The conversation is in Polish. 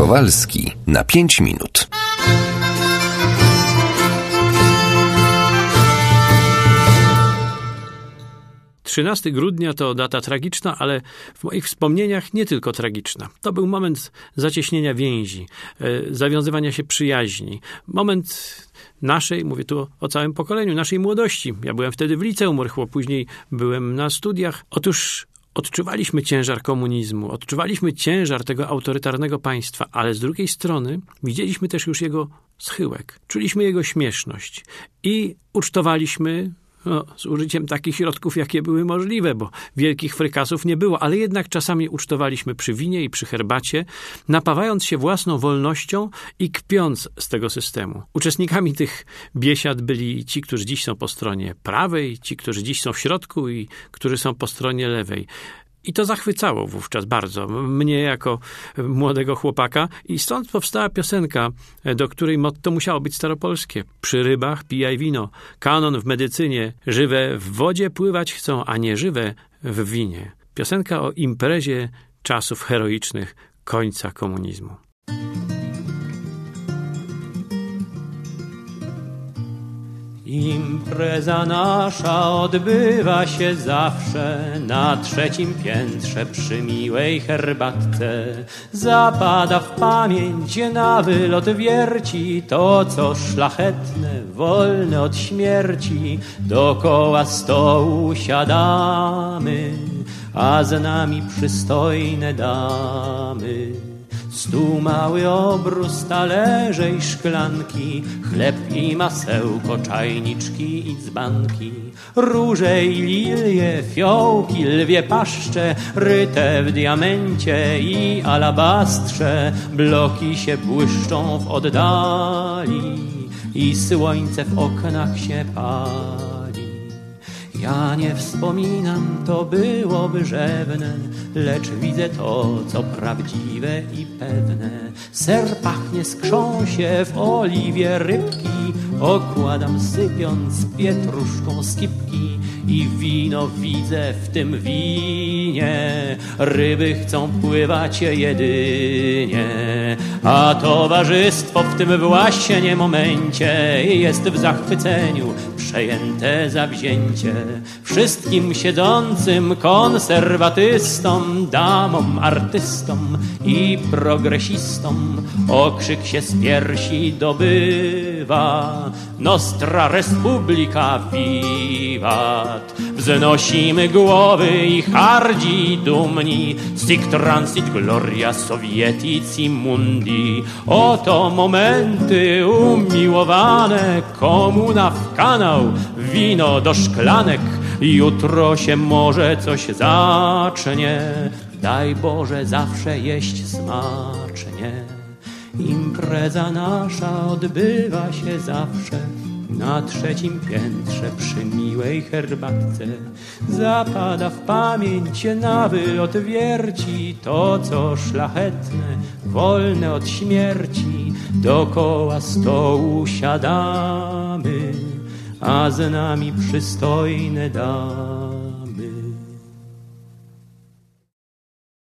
Kowalski na 5 minut. Trzynasty grudnia to data tragiczna, ale w moich wspomnieniach nie tylko tragiczna. To był moment zacieśnienia więzi, zawiązywania się przyjaźni. Moment naszej, mówię tu o całym pokoleniu, naszej młodości. Ja byłem wtedy w liceum, Rychło później byłem na studiach. Otóż odczuwaliśmy ciężar komunizmu, odczuwaliśmy ciężar tego autorytarnego państwa, ale z drugiej strony widzieliśmy też już jego schyłek. Czuliśmy jego śmieszność i ucztowaliśmy z użyciem takich środków, jakie były możliwe, bo wielkich frykasów nie było, ale jednak czasami ucztowaliśmy przy winie i przy herbacie, napawając się własną wolnością i kpiąc z tego systemu. Uczestnikami tych biesiad byli ci, którzy dziś są po stronie prawej, ci, którzy dziś są w środku i którzy są po stronie lewej. I to zachwycało wówczas bardzo mnie jako młodego chłopaka i stąd powstała piosenka, do której motto musiało być staropolskie. Przy rybach pijaj wino, kanon w medycynie, żywe w wodzie pływać chcą, a nie żywe w winie. Piosenka o imprezie czasów heroicznych końca komunizmu. Impreza nasza odbywa się zawsze na 3. piętrze przy miłej herbatce. Zapada w pamięć, na wylot wierci to, co szlachetne, wolne od śmierci. Dokoła stołu siadamy, a z nami przystojne damy. Stół, mały obrus, talerze i szklanki, chleb i masełko, czajniczki i dzbanki. Róże i lilie, fiołki, lwie paszcze, ryte w diamencie i alabastrze. Bloki się błyszczą w oddali i słońce w oknach się pali. Ja nie wspominam, to byłoby rzewne, lecz widzę to, co prawdziwe i pewne. Ser pachnie, skrzą się w oliwie rybki, okładam sypiąc pietruszką skipki. I wino widzę w tym winie, ryby chcą pływać jedynie. A towarzystwo w tym właśnie momencie jest w zachwyceniu, przejęte zawzięcie. Wszystkim siedzącym konserwatystom, damom, artystom i progresistom okrzyk się z piersi dobywa: Nostra Respublica vivat! Wznosimy głowy i hardzi dumni, sic transit gloria sovietici mundi. Oto momenty umiłowane, komuna w kanał, wino do szklanek. Jutro się może coś zacznie, daj Boże zawsze jeść smacznie. Impreza nasza odbywa się zawsze na 3. piętrze przy miłej herbatce. Zapada w pamięć, na wylot wierci to, co szlachetne, wolne od śmierci. Dokoła stołu siadamy, a z nami przystojne damy.